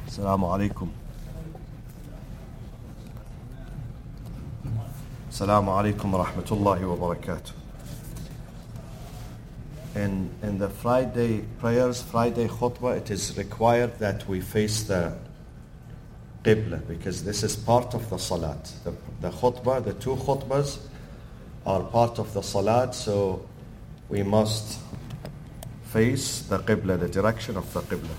Assalamu alaikum. Assalamu alaikum wa rahmatullahi wa barakatuh. In the Friday prayers, Friday khutbah, it is required that we face the Qibla because this is part of the Salat. The khutbah, the two khutbahs are part of the Salat, so we must face the Qibla, the direction of the Qibla.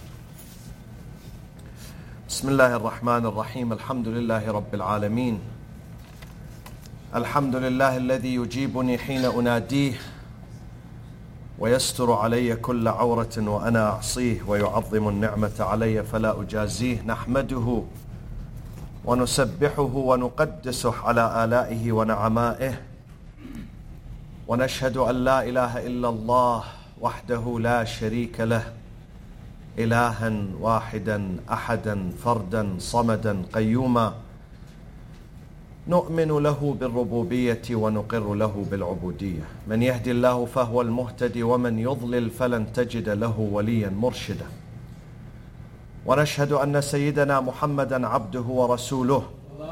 بسم الله الرحمن الرحيم الحمد لله رب العالمين الحمد لله الذي يجيبني حين أناديه ويستر علي كل عورة وأنا أعصيه ويعظم النعمة علي فلا أجازيه نحمده ونسبحه ونقدسه على آلائه ونعمائه ونشهد أن لا إله إلا الله وحده لا شريك له إلها واحدا أحدا فردا صمدا قيوما نؤمن له بالربوبية ونقر له بالعبودية من يهدي الله فهو المهتدي ومن يضلل فلن تجد له وليا مرشدا ونشهد أن سيدنا محمدا عبده ورسوله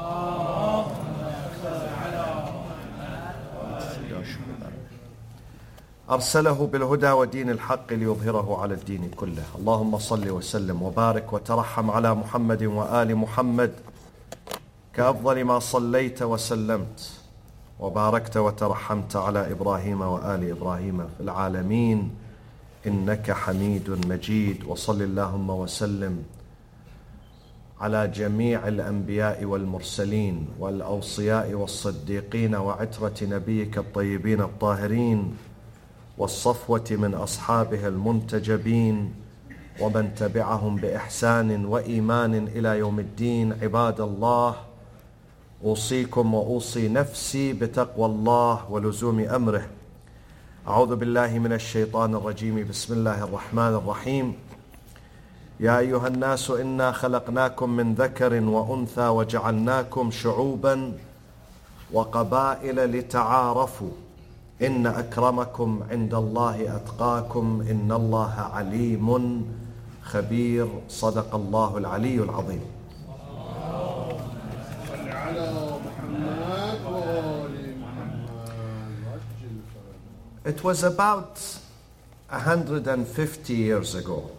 أرسله بالهدى ودين الحق ليظهره على الدين كله اللهم صل وسلم وبارك وترحم على محمد وآل محمد كأفضل ما صليت وسلمت وباركت وترحمت على إبراهيم وآل إبراهيم في العالمين إنك حميد مجيد وصل اللهم وسلم على جميع الأنبياء والمرسلين والأوصياء والصديقين وعترة نبيك الطيبين الطاهرين والصفوة من أصحابه المنتجبين ومن تبعهم بإحسان وإيمان إلى يوم الدين عباد الله أوصيكم وأوصي نفسي بتقوى الله ولزوم أمره أعوذ بالله من الشيطان الرجيم بسم الله الرحمن الرحيم يا أيها الناس إنا خلقناكم من ذكر وأنثى وجعلناكم شعوبا وقبائل لتعارفوا إن أكرمكم عند الله أتقاكم إن الله عليم خبير صدق الله العلي العظيم. It was about 150 years ago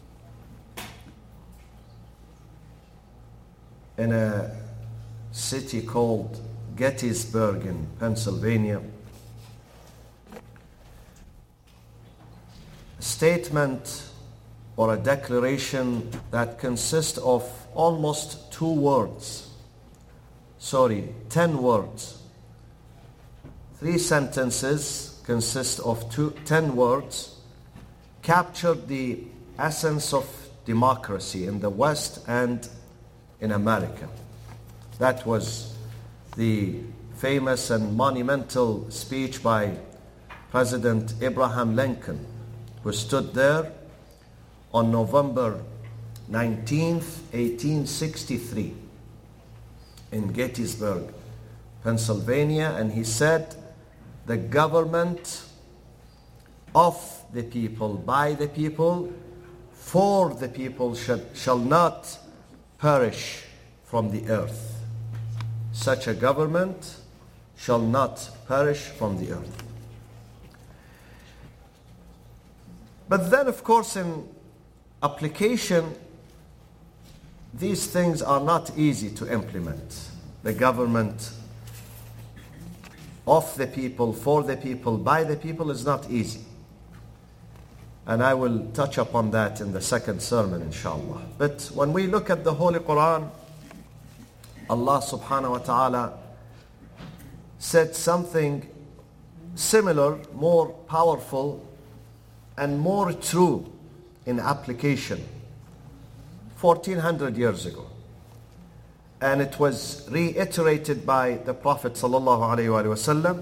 in a city called Gettysburg in Pennsylvania. A statement or a declaration that consists of almost 10 words. 3 sentences consist of 10 words, captured the essence of democracy in the West and in America. That was the famous and monumental speech by President Abraham Lincoln, who stood there on November 19th, 1863 in Gettysburg, Pennsylvania, and he said, "The government of the people, by the people, for the people shall not perish from the earth. Such a government shall not perish from the earth." But then, of course, in application, these things are not easy to implement. The government of the people, for the people, by the people is not easy. And I will touch upon that in the second sermon, inshallah. But when we look at the Holy Quran, Allah subhanahu wa ta'ala said something similar, more powerful, and more true in application 1400 years ago. And it was reiterated by the Prophet sallallahu alaihi wasallam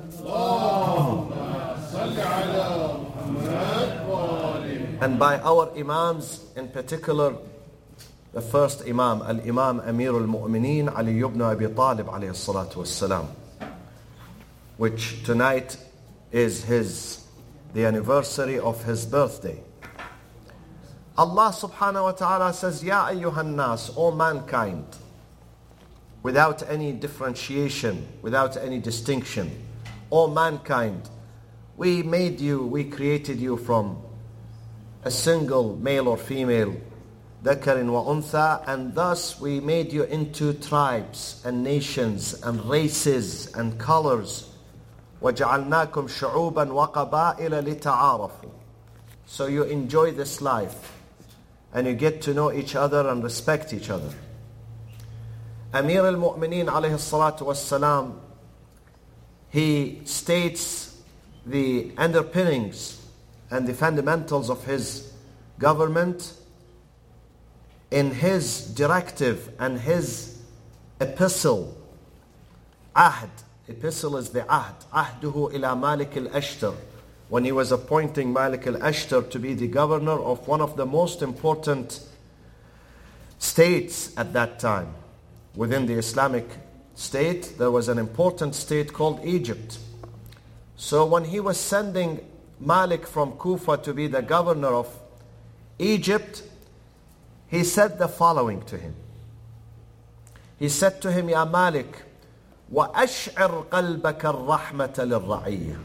and by our Imams, in particular the first Imam, Al-Imam Amir al-Mu'mineen Ali ibn Abi Talib alayhi salatu wassalam, which tonight is the anniversary of his birthday. Allah subhanahu wa ta'ala says, Ya ayyuhan nas, O mankind, without any differentiation, without any distinction. O mankind, we made you, we created you from a single male or female, ذكر وأنثى, and thus we made you into tribes and nations and races and colors. وَجَعَلْنَاكُمْ شُعُوبًا وَقَبَائِلَ لِتَعَارَفُوا. So you enjoy this life and you get to know each other and respect each other. Amir al-Mu'mineen alayhi salatu wassalam, he states the underpinnings and the fundamentals of his government in his directive and his epistle. Ahd. Epistle is the Ahd. Ahduhu ila Malik al-Ashtar. When he was appointing Malik al-Ashtar to be the governor of one of the most important states at that time. Within the Islamic state, there was an important state called Egypt. So when he was sending Malik from Kufa to be the governor of Egypt, he said the following to him. He said to him, Ya Malik, وَأَشْعِرْ قَلْبَكَ الرَّحْمَةَ لِلرَّعِيَّةِ.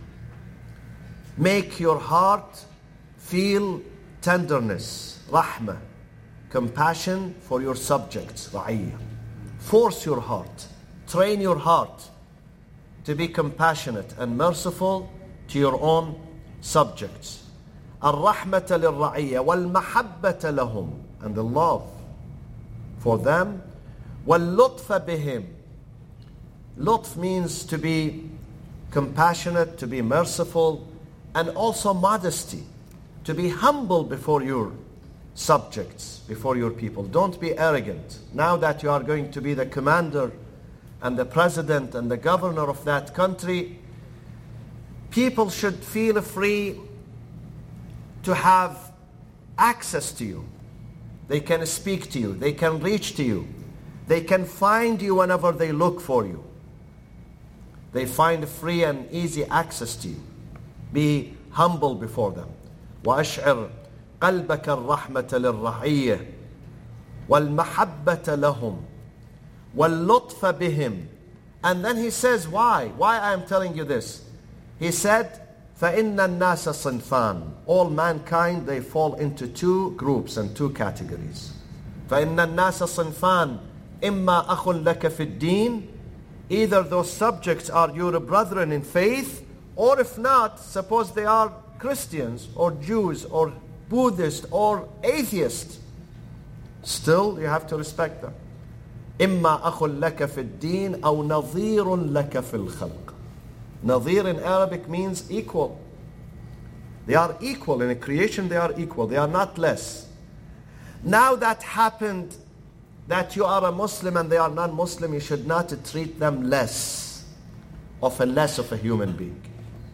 Make your heart feel tenderness, rahmah, compassion for your subjects, ra'iyya. Force your heart, train your heart to be compassionate and merciful to your own subjects. الرحمة للرعية والمحبة لهم, and the love for them. واللطف بهم. Lutf means to be compassionate, to be merciful, and also modesty, to be humble before your subjects, before your people. Don't be arrogant. Now that you are going to be the commander and the president and the governor of that country, people should feel free to have access to you. They can speak to you. They can reach to you. They can find you whenever they look for you. They find free and easy access to you. Be humble before them. وَأَشْعِرْ قَلْبَكَ الرَّحْمَةَ لِلرَّعِيَّةِ وَالْمَحَبَّةَ لَهُمْ وَاللُّطْفَ بِهِمْ. And then he says, why? Why I am telling you this? He said, فَإِنَّ النَّاسَ صِنْفَانِ. All mankind, they fall into two groups and two categories. فَإِنَّ النَّاسَ صِنْفَانِ إِمَّا أَخٌ لَكَ فِي الدِّينِ. Either those subjects are your brethren in faith, or if not, suppose they are Christians or Jews or Buddhist or atheist, still you have to respect them. إِمَّا أَخٌ لَكَ فِي الدِّينِ أَوْ نَظِيرٌ لَكَ فِي الْخَلْقِ. Nadir in Arabic means equal. They are equal. In a creation they are equal. They are not less. Now that happened, that you are a Muslim and they are non-Muslim, you should not treat them less of a human being.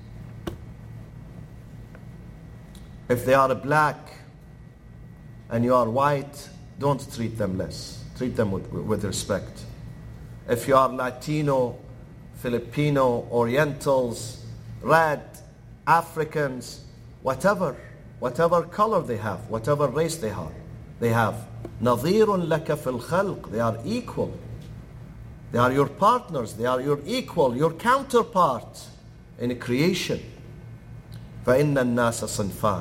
If they are black and you are white, don't treat them less. Treat them with respect. If you are Latino, Filipino, Orientals, red, Africans, whatever color they have, whatever race they have. نَظِيرٌ لَكَ فِي الْخَلْقِ. They are equal. They are your partners. They are your equal, your counterpart in creation. فَإِنَّ النَّاسَ صِنْفَانِ.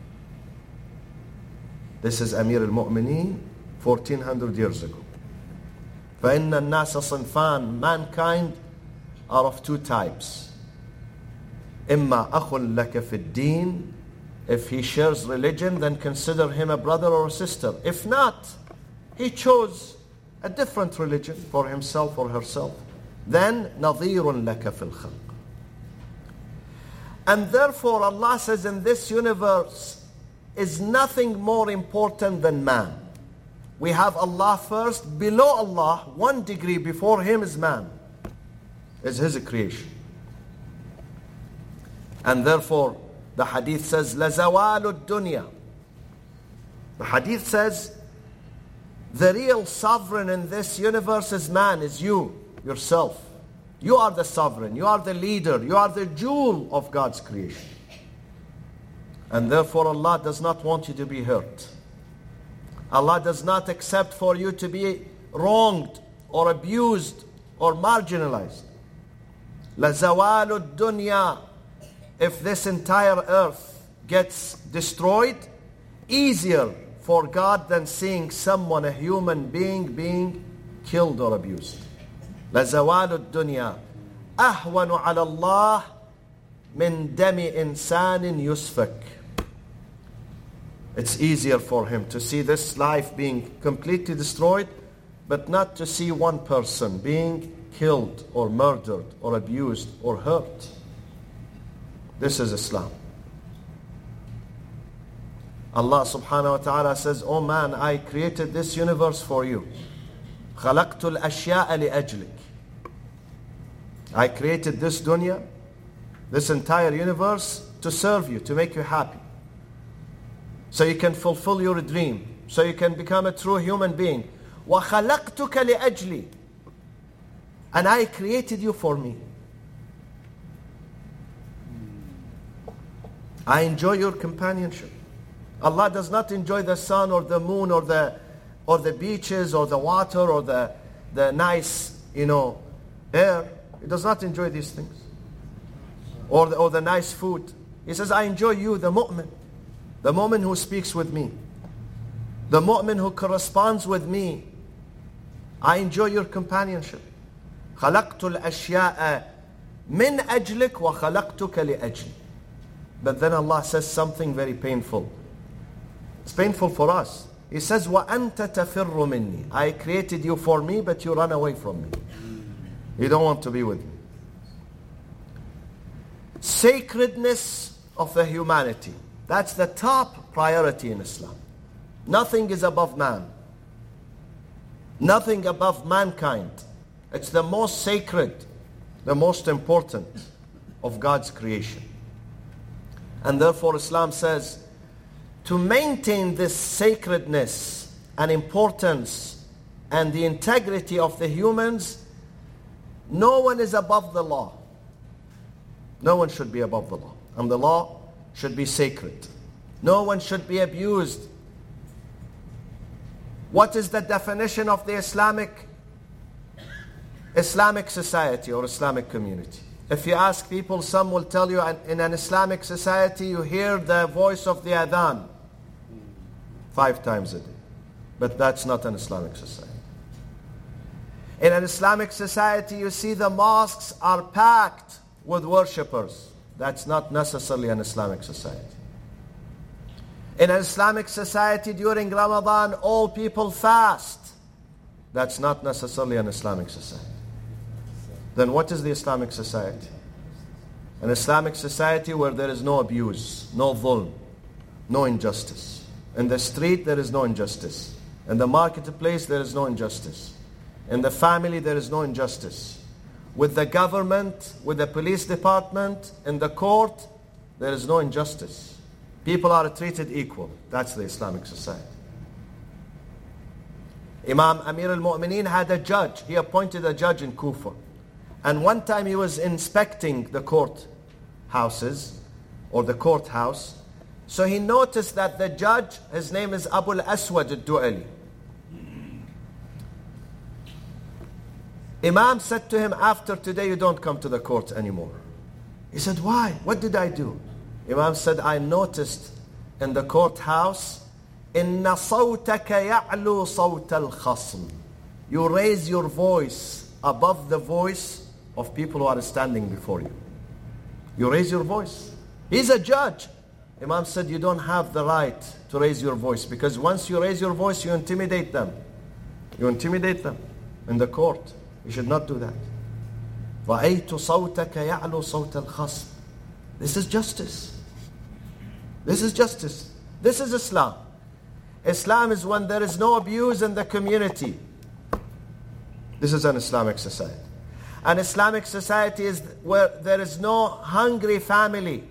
This is Amir al-Mu'mineen 1400 years ago. فَإِنَّ النَّاسَ صِنْفَانِ. Mankind are of two types. إِمَّا أَخٌ لَكَ فِي الدِّينِ. If he shares religion, then consider him a brother or a sister. If not, he chose a different religion for himself or herself, then نَظِيرٌ لَكَ فِي الْخَلْقِ. And therefore Allah says in this universe is nothing more important than man. We have Allah first. Below Allah, 1 degree before him is man, is his creation. And therefore the hadith says لَزَوَالُ الدُّنْيَا. The hadith says the real sovereign in this universe is man, is you, yourself. You are the sovereign, you are the leader, you are the jewel of God's creation. And therefore Allah does not want you to be hurt. Allah does not accept for you to be wronged or abused or marginalized. لَزَوَالُ الدُّنْيَا. If this entire earth gets destroyed, easier for God than seeing someone, a human being killed or abused. لَزَوَالُ الدُّنْيا أَهْوَنُ عَلَى اللَّهِ مِنْ دَمِ إِنسَانٍ يُسْفَكْ. It's easier for him to see this life being completely destroyed, but not to see one person being killed or murdered or abused or hurt. This is Islam. Allah subhanahu wa ta'ala says, "Oh man, I created this universe for you. خَلَقْتُ الْأَشْيَاءَ لِأَجْلِكَ." I created this dunya, this entire universe, to serve you, to make you happy. So you can fulfill your dream, so you can become a true human being. وَخَلَقْتُكَ لِأَجْلِي. And I created you for me. I enjoy your companionship. Allah does not enjoy the sun or the moon or the beaches or the water or the nice, air. He does not enjoy these things. Or the nice food. He says, I enjoy you, the mu'min. The mu'min who speaks with me. The mu'min who corresponds with me. I enjoy your companionship. خَلَقْتُ الْأَشْيَاءَ مِنْ أَجْلِكَ وَخَلَقْتُكَ لِأَجْلِ. But then Allah says something very painful. It's painful for us. He says, وَأَنْتَ تَفِرُّ مِنِّي. I created you for me, but you run away from me. You don't want to be with me. Sacredness of the humanity. That's the top priority in Islam. Nothing is above man. Nothing above mankind. It's the most sacred, the most important of God's creation. And therefore Islam says, to maintain this sacredness and importance and the integrity of the humans, no one is above the law. No one should be above the law. And the law should be sacred. No one should be abused. What is the definition of the Islamic society or Islamic community? If you ask people, some will tell you in an Islamic society you hear the voice of the adhan 5 times a day. But that's not an Islamic society. In an Islamic society you see the mosques are packed with worshippers. That's not necessarily an Islamic society. In an Islamic society during Ramadan all people fast. That's not necessarily an Islamic society. Then what is the Islamic society? An Islamic society where there is no abuse, no dhulm, no injustice. In the street there is no injustice. In the marketplace there is no injustice. In the family there is no injustice. With the government, with the police department, in the court, there is no injustice. People are treated equal. That's the Islamic society. Imam Amir al-Mu'mineen had a judge. He appointed a judge in Kufa. And one time he was inspecting the court houses or the courthouse. So he noticed that the judge, his name is Abu al-Aswad al-Du'ali. Imam said to him, after today you don't come to the court anymore. He said, why? What did I do? Imam said, I noticed in the courthouse, إِنَّ صَوْتَكَ يَعْلُو صَوْتَ الْخَصْمِ. You raise your voice above the voice of people who are standing before you. You raise your voice. He's a judge. Imam said, you don't have the right to raise your voice, because once you raise your voice, you intimidate them. You intimidate them in the court. You should not do that. رَأَيْتُ صَوْتَكَ يَعْلُو صَوْتَ الْخَصْمِ. This is justice. This is justice. This is Islam. Islam is when there is no abuse in the community. This is an Islamic society. An Islamic society is where there is no hungry family,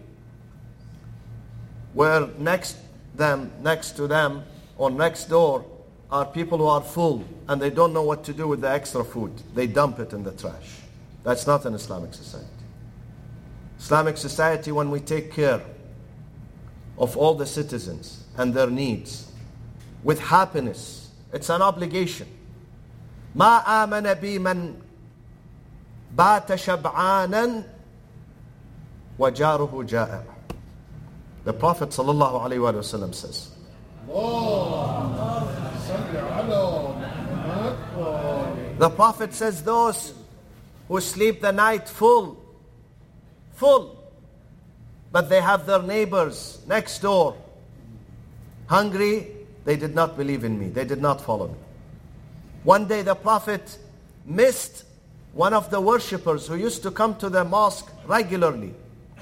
where next to them or next door are people who are full and they don't know what to do with the extra food. They dump it in the trash. That's not an Islamic society. Islamic society when we take care of all the citizens and their needs with happiness. It's an obligation. ما آمن بي من بات شبعانا وجاره جائع. The Prophet sallallahu alaihi wasallam says, the Prophet says, those who sleep the night full, but they have their neighbors next door hungry, they did not believe in me. They did not follow me. One day the Prophet missed one of the worshippers who used to come to the mosque regularly.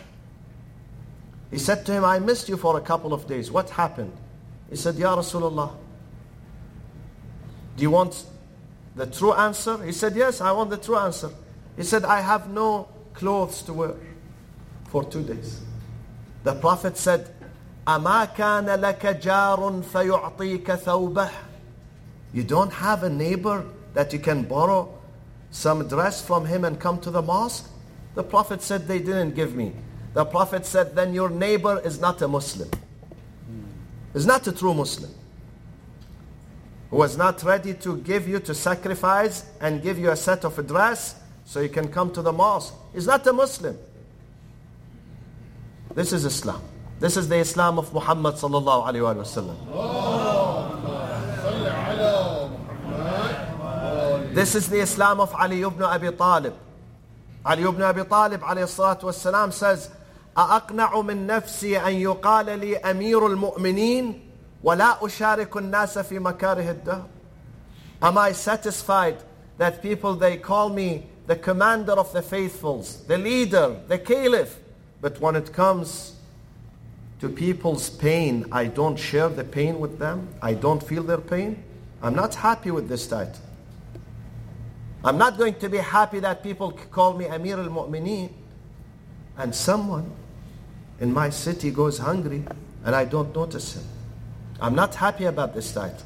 He said to him, I missed you for a couple of days. What happened? He said, Ya Rasulullah, do you want the true answer? He said, yes, I want the true answer. He said, I have no clothes to wear for 2 days. The Prophet said, أَمَا كَانَ لَكَ جَارٌ فَيُعْطِيكَ ثَوْبَهُ. You don't have a neighbor that you can borrow some dress from him and come to the mosque? The Prophet said, they didn't give me. The Prophet said, then your neighbor is not a Muslim. Is not a true Muslim. Who was not ready to give you, to sacrifice and give you a set of a dress so you can come to the mosque. He's not a Muslim. This is Islam. This is the Islam of Muhammad sallallahu alaihi wasallam. This is the Islam of Ali ibn Abi Talib. Ali ibn Abi Talib alayhi salatu wassalam says, أَأَقْنَعُ مِن نَفْسِي أَن يُقَالَ لِي أَمِيرُ الْمُؤْمِنِينَ وَلَا أُشَارِكُ النَّاسَ فِي مَكَارِهِ الدَّهْرِ. Am I satisfied that people, they call me the commander of the faithfuls, the leader, the caliph, but when it comes to people's pain, I don't share the pain with them? I don't feel their pain? I'm not happy with this title. I'm not going to be happy that people call me Amir al-Mu'mineen and someone in my city goes hungry and I don't notice him. I'm not happy about this title.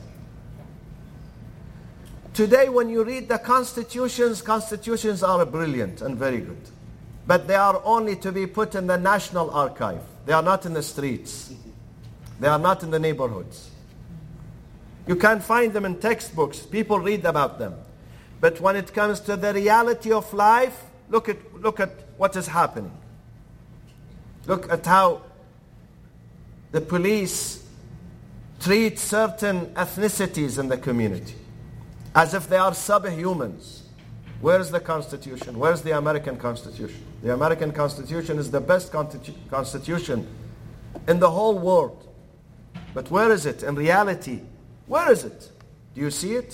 Today when you read the constitutions are brilliant and very good. But they are only to be put in the National Archive. They are not in the streets. They are not in the neighborhoods. You can find them in textbooks. People read about them. But when it comes to the reality of life, look at what is happening. Look at how the police treat certain ethnicities in the community as if they are subhumans. Where is the Constitution? Where is the American Constitution? The American Constitution is the best constitution in the whole world. But where is it in reality? Where is it? Do you see it?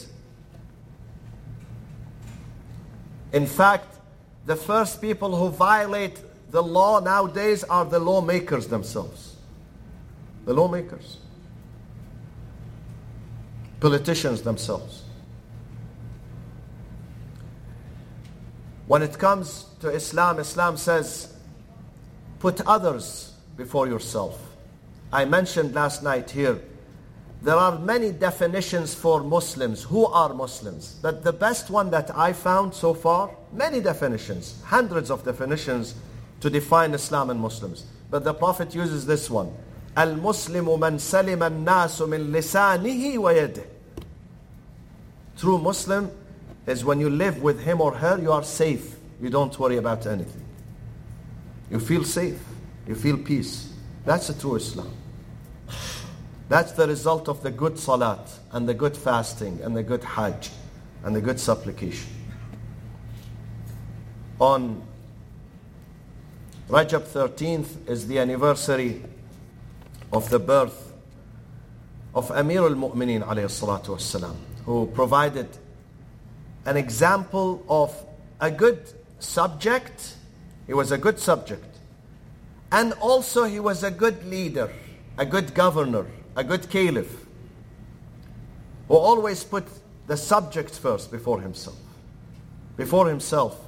In fact, the first people who violate the law nowadays are the lawmakers themselves. The lawmakers. Politicians themselves. When it comes to Islam, Islam says, put others before yourself. I mentioned last night here, there are many definitions for Muslims. Who are Muslims? But the best one that I found so far, many definitions, hundreds of definitions to define Islam and Muslims. But the Prophet uses this one. Al-Muslimu man salima an-nasu min lisanihi wa yadihi. True Muslim is when you live with him or her, you are safe. You don't worry about anything. You feel safe. You feel peace. That's a true Islam. That's the result of the good salat and the good fasting and the good hajj and the good supplication. On Rajab 13th is the anniversary of the birth of Amir al-Mu'mineen alayhi salatu wassalam, who provided an example of a good subject. He was a good subject. And also he was a good leader, a good governor, a good caliph, who always put the subject first before himself. Before himself.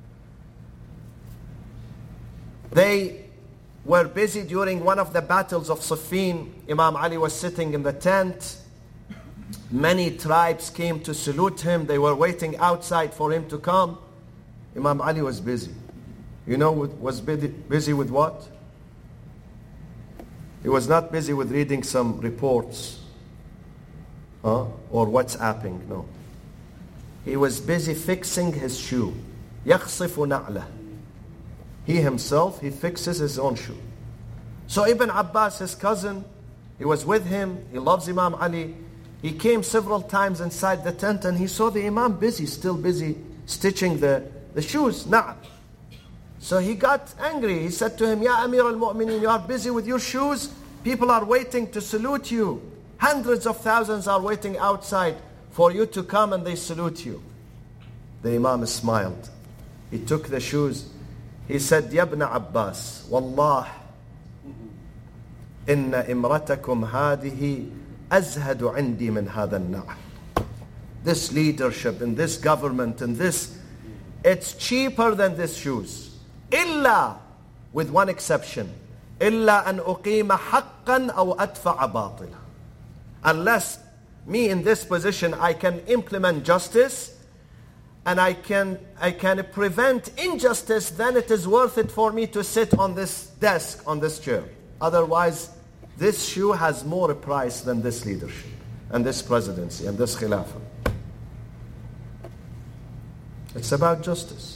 They were busy during one of the battles of Siffin. Imam Ali was sitting in the tent. Many tribes came to salute him. They were waiting outside for him to come. Imam Ali was busy. You know, was busy with what? He was not busy with reading some reports or WhatsApping, no. He was busy fixing his shoe. يَخْصِفُ نَعْلَهُ. He himself, he fixes his own shoe. So Ibn Abbas, his cousin, he was with him. He loves Imam Ali. He came several times inside the tent and he saw the Imam busy, still busy stitching the shoes. Na'am. So he got angry. He said to him, Ya Amir al-Mu'mineen, you are busy with your shoes. People are waiting to salute you. Hundreds of thousands are waiting outside for you to come and they salute you. The Imam smiled. He took the shoes. He said, Ya Ibn Abbas, Wallah, inna imratakum hadihi azhadu indi min hadha an-na'am. This leadership and this government and this, it's cheaper than these shoes. Illa, with one exception, illa an uqima haqqan aw adfa'a batila. Unless me in this position I can implement justice and I can prevent injustice, then it is worth it for me to sit on this desk, on this chair. Otherwise, this shoe has more price than this leadership and this presidency and this khilafah. It's about justice.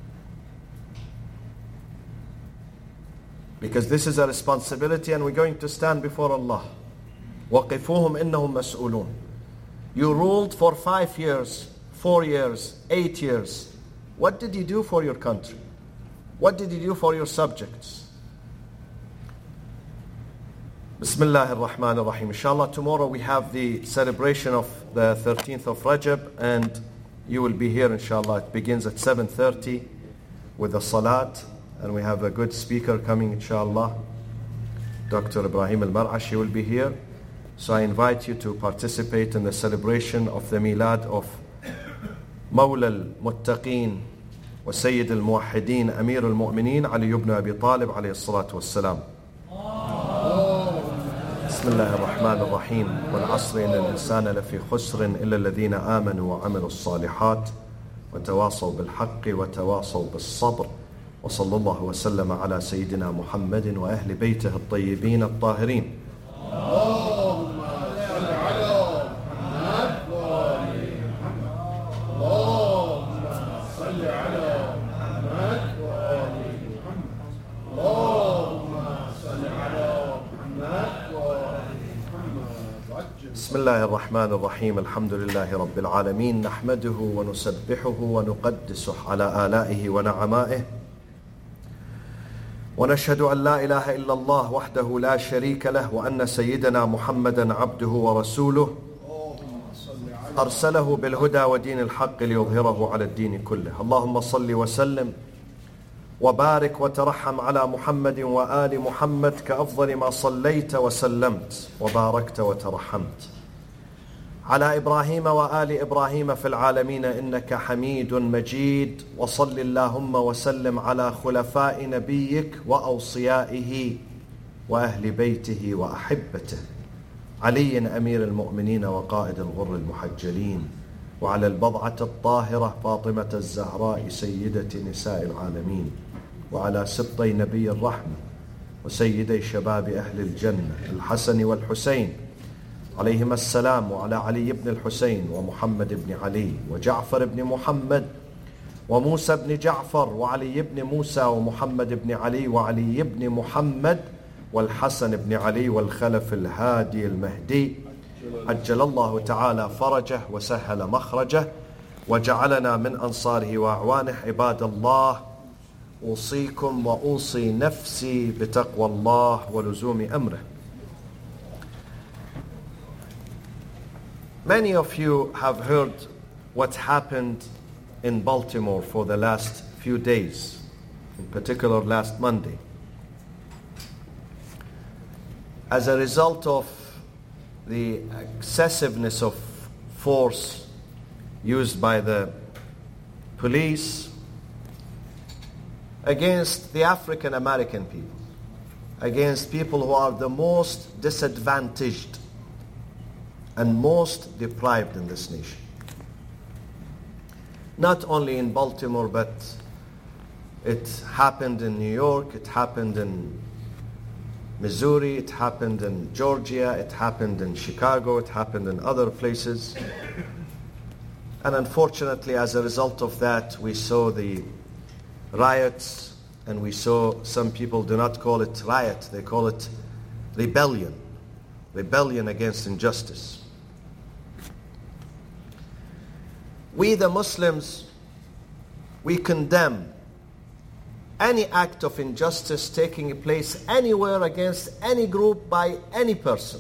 Because this is a responsibility and we're going to stand before Allah. وَقِفُوهُمْ إِنَّهُمْ مَسْئُولُونَ. You ruled for 5 years, 4 years, 8 years. What did you do for your country? What did you do for your subjects? Bismillah ar-Rahman ar-Rahim. Inshallah, tomorrow we have the celebration of the 13th of Rajab and you will be here inshallah. It begins at 7:30 with the salat and we have a good speaker coming inshallah. Dr. Ibrahim al-Mar'ashi will be here. So I invite you to participate in the celebration of the milad of Mawla al-Muttaqeen wa Sayyid al-Muwahhideen Amir al-Mu'mineen Ali ibn Abi Talib alayhi salatu wassalam. بسم الله الرحمن الرحيم والعصر إن الإنسان لفي خسر إلا الذين آمنوا وعملوا الصالحات وتواصوا بالحق وتواصوا بالصبر وصلى الله وسلم على سيدنا محمد وأهل بيته الطيبين الطاهرين. بسم الله الرحمن الرحيم الحمد لله رب العالمين نحمده ونسبحه ونقدسه على آلائه ونعمائه ونشهد أن لا إله إلا الله وحده لا شريك له وأن سيدنا محمدا عبده ورسوله أرسله بالهدى ودين الحق ليظهره على الدين كله. اللهم صل وسلم وبارك وترحم على محمد وآل محمد كأفضل ما صليت وسلمت وباركت وترحمت على إبراهيم وآل إبراهيم في العالمين إنك حميد مجيد. وصل اللهم وسلم على خلفاء نبيك وأوصيائه وأهل بيته وأحبته علي أمير المؤمنين وقائد الغر المحجلين وعلى البضعة الطاهرة فاطمة الزهراء سيدة نساء العالمين وعلى سبطي نبي الرحمة وسيدي شباب أهل الجنة الحسن والحسين عليهما السلام وعلى علي بن الحسين ومحمد بن علي وجعفر بن محمد وموسى بن جعفر وعلي بن موسى ومحمد بن علي وعلي بن محمد والحسن بن علي والخلف الهادي المهدي عجل الله تعالى فرجه وسهل مخرجه وجعلنا من أنصاره وأعوانه. عباد الله أوصيكم وأوصي نفسي بتقوى الله ولزوم أمره. Many of you have heard what happened in Baltimore for the last few days, in particular last Monday. As a result of the excessiveness of force used by the police against the African American people, against people who are the most disadvantaged and most deprived in this nation. Not only in Baltimore, but it happened in New York, it happened in Missouri, it happened in Georgia, it happened in Chicago, it happened in other places. And unfortunately, as a result of that, we saw the riots, and we saw some people do not call it riot, they call it rebellion. Rebellion against injustice. We, the Muslims, we condemn any act of injustice taking place anywhere against any group by any person.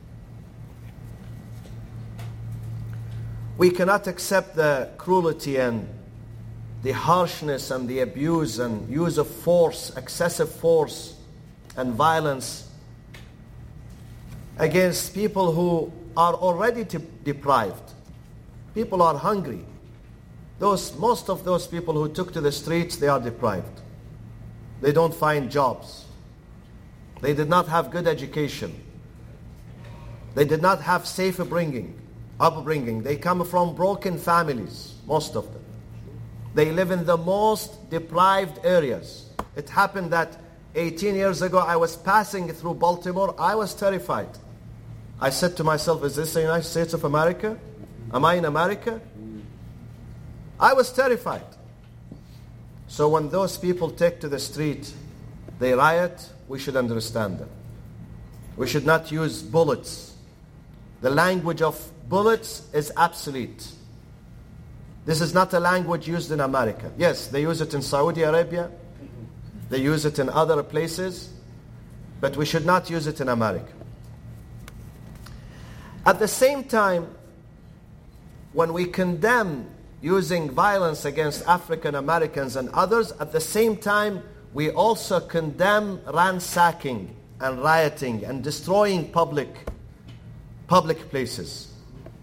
We cannot accept the cruelty and the harshness and the abuse and use of force, excessive force and violence against people who are already deprived. People are hungry. Most of those people who took to the streets, they are deprived. They don't find jobs. They did not have good education. They did not have safe upbringing. They come from broken families, most of them. They live in the most deprived areas. It happened that 18 years ago, I was passing through Baltimore. I was terrified. I said to myself, is this the United States of America? Am I in America? I was terrified. So when those people take to the street, they riot, we should understand them. We should not use bullets. The language of bullets is obsolete. This is not a language used in America. Yes, they use it in Saudi Arabia. They use it in other places. But we should not use it in America. At the same time, when we condemn using violence against African Americans and others, at the same time, we also condemn ransacking and rioting and destroying public places.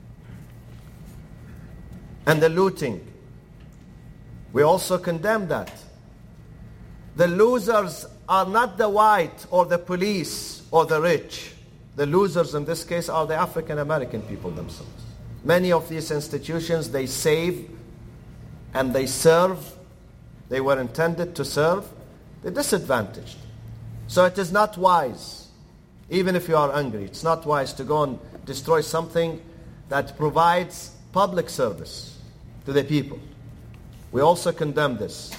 And the looting. We also condemn that. The losers are not the white or the police or the rich. The losers in this case are the African American people themselves. Many of these institutions, they save and they serve. They were intended to serve the disadvantaged. So it is not wise, even if you are angry, it's not wise to go and destroy something that provides public service to the people. We also condemn this.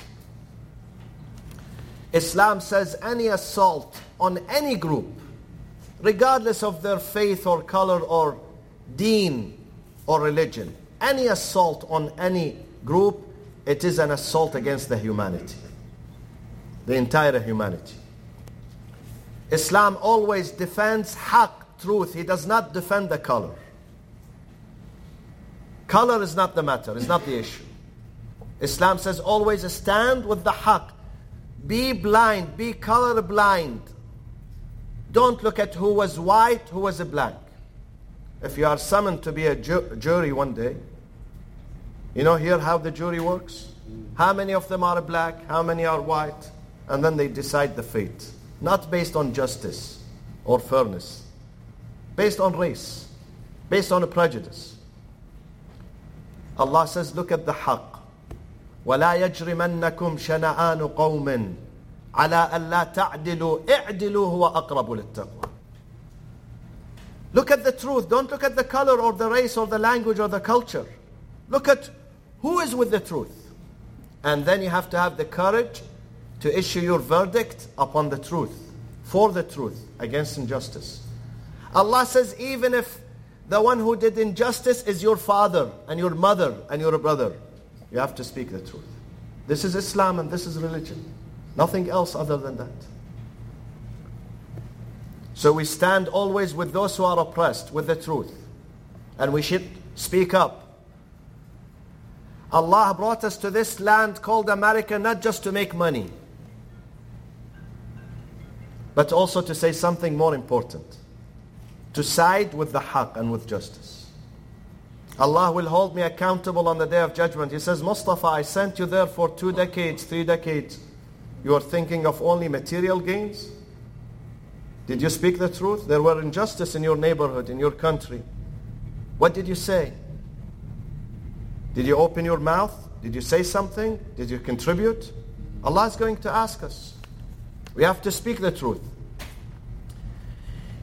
Islam says any assault on any group, regardless of their faith or color or deen or religion, any assault on any group, it is an assault against the humanity, the entire humanity. Islam always defends haqq, truth. He does not defend the color. Color is not the matter, it's not the issue. Islam says always stand with the haqq. Be blind, be color blind. Don't look at who was white, who was black. If you are summoned to be a jury one day, you know here how the jury works? How many of them are black? How many are white? And then they decide the fate. Not based on justice or fairness. Based on race. Based on a prejudice. Allah says, look at the haqq. وَلَا يَجْرِمَنَّكُمْ شَنَآنُ قَوْمٍ عَلَىٰ أَلَّا تَعْدِلُوا إِعْدِلُوا هُوَ أَقْرَبُ لِلتَّقْوَى. Look at the truth. Don't look at the color or the race or the language or the culture. Look at who is with the truth. And then you have to have the courage to issue your verdict upon the truth, for the truth, against injustice. Allah says even if the one who did injustice is your father and your mother and your brother, you have to speak the truth. This is Islam and this is religion. Nothing else other than that. So we stand always with those who are oppressed, with the truth. And we should speak up. Allah brought us to this land called America not just to make money, but also to say something more important. To side with the haqq and with justice. Allah will hold me accountable on the Day of Judgment. He says, Mustafa, I sent you there for 2 decades, 3 decades. You are thinking of only material gains? Did you speak the truth? There were injustice in your neighborhood, in your country. What did you say? Did you open your mouth? Did you say something? Did you contribute? Allah is going to ask us. We have to speak the truth.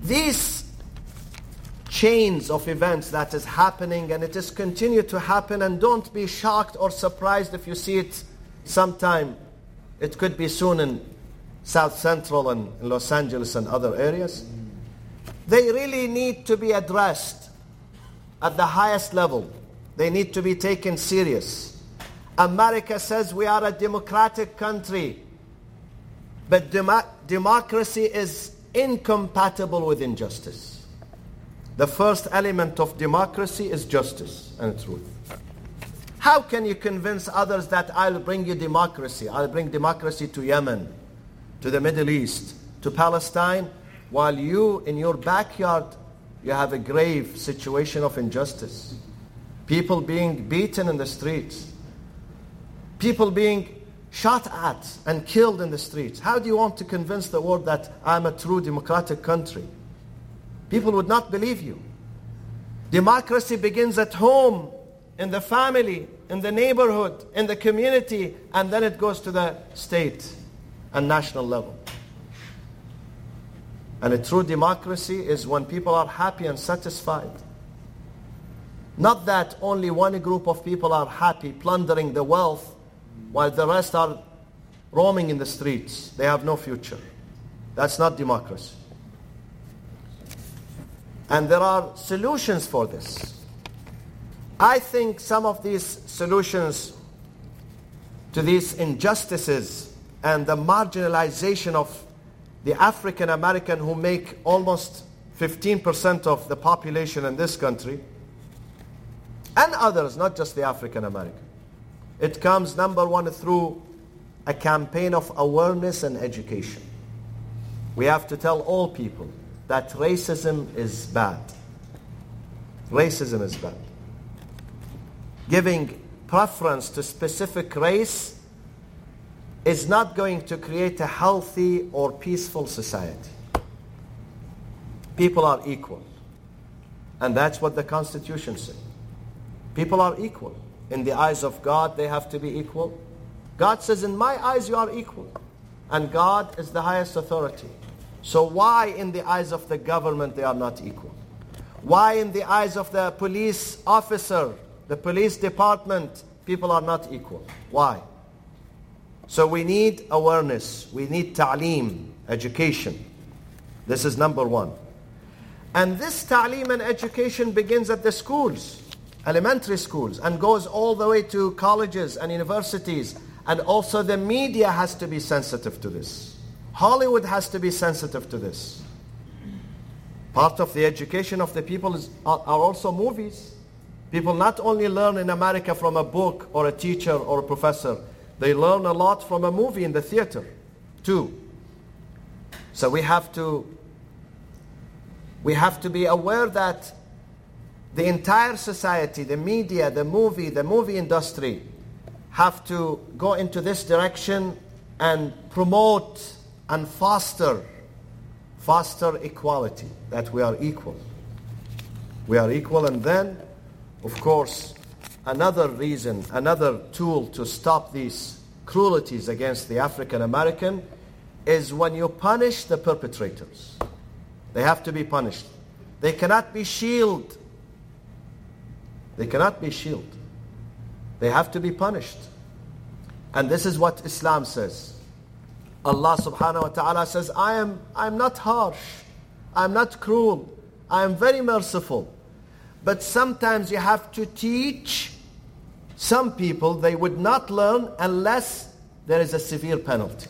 These chains of events that is happening, and it is continue to happen, and don't be shocked or surprised if you see it sometime. It could be soon in South Central and in Los Angeles and other areas. They really need to be addressed at the highest level. They need to be taken serious. America says we are a democratic country, but democracy is incompatible with injustice. The first element of democracy is justice and truth. How can you convince others that I'll bring you democracy? I'll bring democracy to Yemen, to the Middle East, to Palestine, while you, in your backyard, you have a grave situation of injustice. People being beaten in the streets. People being shot at and killed in the streets. How do you want to convince the world that I'm a true democratic country? People would not believe you. Democracy begins at home, in the family, in the neighborhood, in the community, and then it goes to the state and national level. And a true democracy is when people are happy and satisfied. Not that only one group of people are happy plundering the wealth while the rest are roaming in the streets. They have no future. That's not democracy. And there are solutions for this. I think some of these solutions to these injustices and the marginalization of the African American, who make almost 15% of the population in this country, and others, not just the African American. It comes, number one, through a campaign of awareness and education. We have to tell all people that racism is bad. Racism is bad. Giving preference to specific race is not going to create a healthy or peaceful society. People are equal. And that's what the Constitution says. People are equal. In the eyes of God, they have to be equal. God says, in my eyes, you are equal. And God is the highest authority. So why in the eyes of the government they are not equal? Why in the eyes of the police officer, the police department, people are not equal? Why? So we need awareness. We need ta'aleem, education. This is number one. And this ta'aleem and education begins at the schools, elementary schools, and goes all the way to colleges and universities. And also the media has to be sensitive to this. Hollywood has to be sensitive to this. Part of the education of the people are also movies. People not only learn in America from a book or a teacher or a professor, they learn a lot from a movie in the theater too. So we have to be aware that the entire society, the media, the movie industry have to go into this direction and promote and foster equality, that we are equal. We are equal. And then, of course, another reason, another tool to stop these cruelties against the African American is when you punish the perpetrators. They have to be punished. They cannot be shielded. They cannot be shielded. They have to be punished. And this is what Islam says. Allah subhanahu wa ta'ala says, I'm not harsh. I'm not cruel. I am very merciful. But sometimes you have to teach some people. They would not learn unless there is a severe penalty.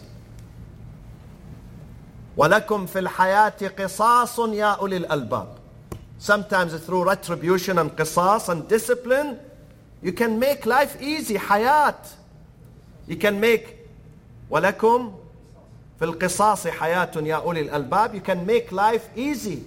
وَلَكُمْ فِي الْحَيَاةِ قِصَاصٌ يَا أُولِي الْأَلْبَابِ. Sometimes through retribution and qisas and discipline, you can make life easy. Hayat. You can make وَلَكُمْ فِي الْقِصَاصِ حَيَاةٌ يَا أُولِي الْأَلْبَابِ. You can make life easy.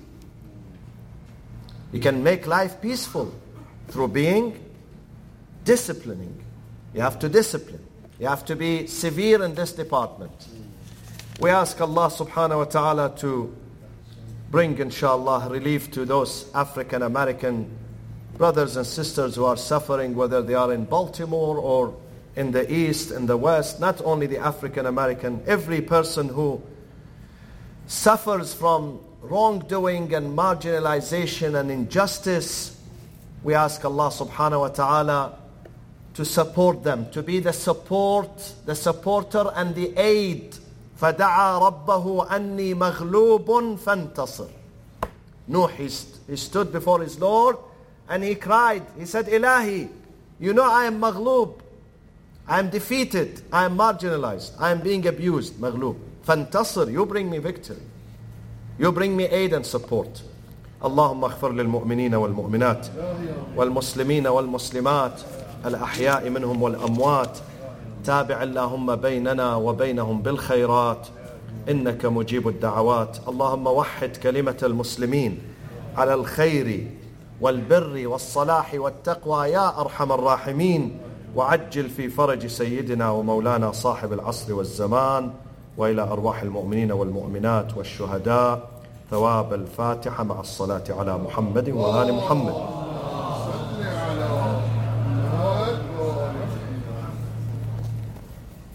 You can make life peaceful through being disciplining. You have to discipline. You have to be severe in this department. We ask Allah subhanahu wa ta'ala to bring, inshallah, relief to those African American brothers and sisters who are suffering, whether they are in Baltimore or in the East, in the West. Not only the African American, every person who suffers from wrongdoing and marginalization and injustice, we ask Allah subhanahu wa ta'ala to support them, to be the supporter and the aid. فَدَعَى رَبَّهُ أَنِّي مَغْلُوبٌ فَانْتَصِرْ. Nuh, he stood before his Lord and he cried. He said, Ilahi, you know I am maghloob. I am defeated. I am marginalized. I am being abused. Maghloob. فَانْتَصِرْ. You bring me victory. You bring me aid and support. اللهم اغفر للمؤمنين والمؤمنات والمسلمين والمسلمات الأحياء منهم والأموات. تابع اللهم بيننا وبينهم بالخيرات إنك مجيب الدعوات. اللهم وحد كلمة المسلمين على الخير والبر والصلاح والتقوى يا أرحم الراحمين. وعجل في فرج سيدنا ومولانا صاحب العصر والزمان. وإلى أرواح المؤمنين والمؤمنات والشهداء ثواب الفاتحة مع الصلاة على محمد وآل محمد.